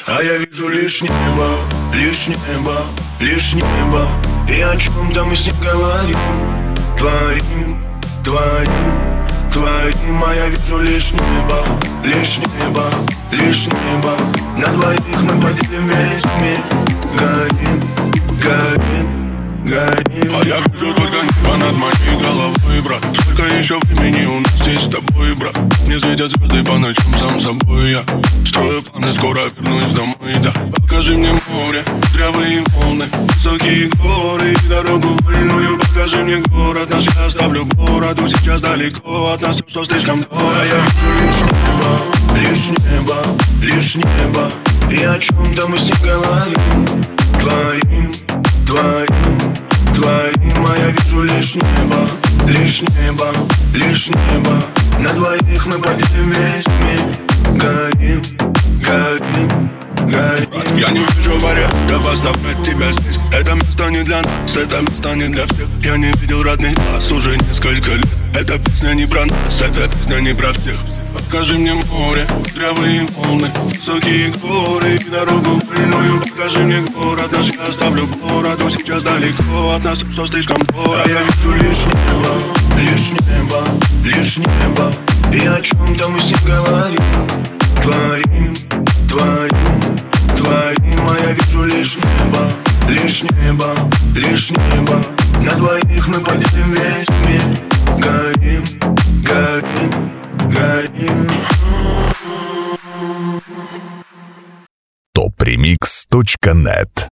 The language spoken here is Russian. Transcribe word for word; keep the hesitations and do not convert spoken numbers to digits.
А я вижу лишь небо, лишь небо, лишь небо. И о чем-то мы с ним говорим. Творим, творим, творим. А я вижу лишь небо, лишь небо, лишь небо. На двоих мы поделим весь мир. Горим, горим, горим. А я вижу только небо над моей головой, брат. Сколько еще времени у нас есть с тобой, брат? Мне светят звезды по ночам, сам собой я строю планы, скоро вернусь домой, да. Покажи мне море, кудрявые волны, высокие горы и дорогу вольную. Покажи мне город наш, я оставлю городу сейчас далеко от нас, что слишком дорого. А я вижу лишь небо, лишь небо, лишь небо. И о чем-то мы с ним говорим. Творим, творим, творим. А я вижу лишь небо, лишь небо, лишь небо. На двоих мы поделим весь мир. Горим, горим, горим. Я не вижу вариантов оставлять тебя здесь. Это место не для нас, это место не для всех. Я не видел родных глаз уже несколько лет. Эта песня не про нас, эта песня не про всех. Покажи мне море, кудрявые волны, высокие горы и дорогу вольную. Покажи мне город наш, я оставлю городу сейчас далеко от нас, что слишком дорого. А я вижу лишь небо, лишь небо, лишь небо. И о чем-то мы с ним говорим. Творим, творим, творим. А я вижу лишь небо, лишь небо, лишь небо. На двоих мы поделим весь мир. Горим, горим, горим. топ ремикс точка нет